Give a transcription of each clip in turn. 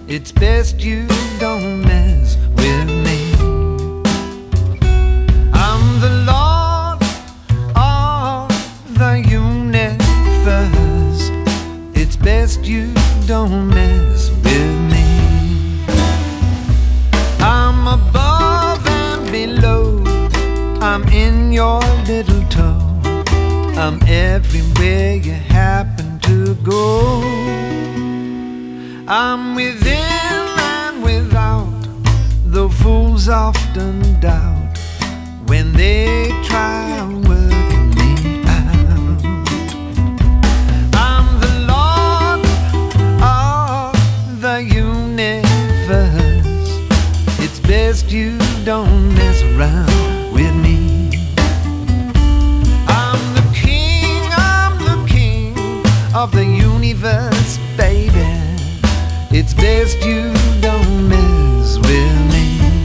It's best you don't mess with me. I'm the Lord of the universe. It's best you don't mess with me. I'm above and below. I'm in your little toe. I'm everywhere you happen to go. I'm within and without, though fools often doubt when they try working me out. I'm the Lord of the universe. It's best you don't mess around with me. I'm the king of the universe, baby. It's best you don't mess with me.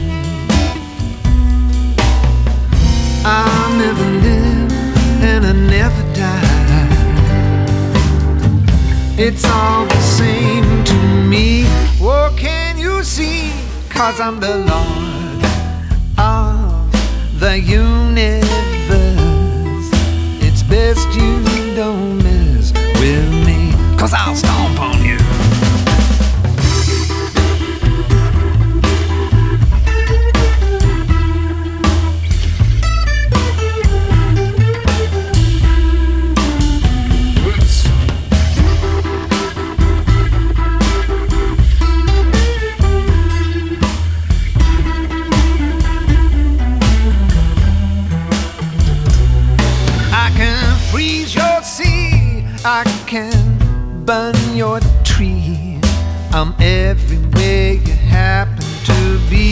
I'll never live and I never die. It's all the same to me. Oh, can you see? 'Cause I'm the Lord of the universe. It's best you don't mess with me, 'cause I'll stomp on you. Freeze your sea, I can burn your tree. I'm everywhere you happen to be.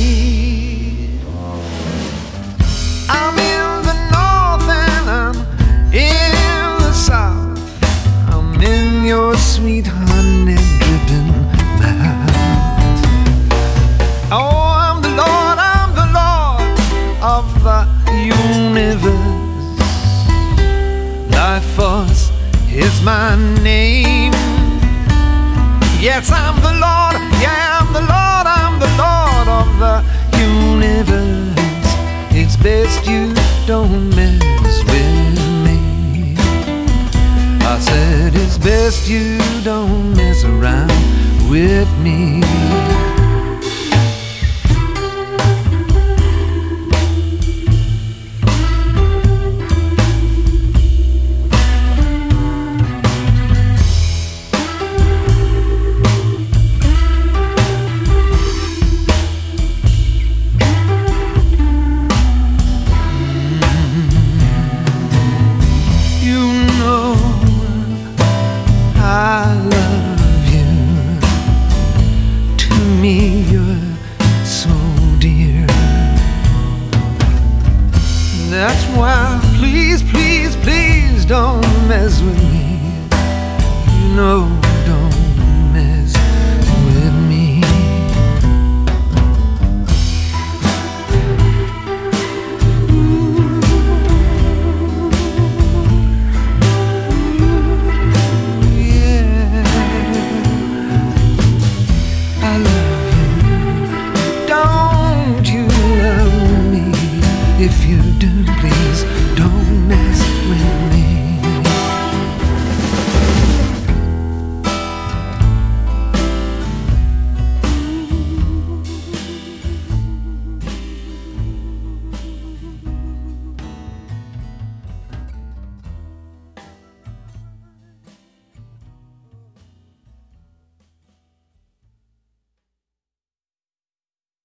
I'm in the north and I'm in the south. I'm in your sweet honey dripping mouth. Oh, I'm the Lord of the universe. Life Force is my name. Yes, I'm the Lord. Yeah, I'm the Lord of the universe. It's best you don't mess with me. I said it's best you don't mess around with me.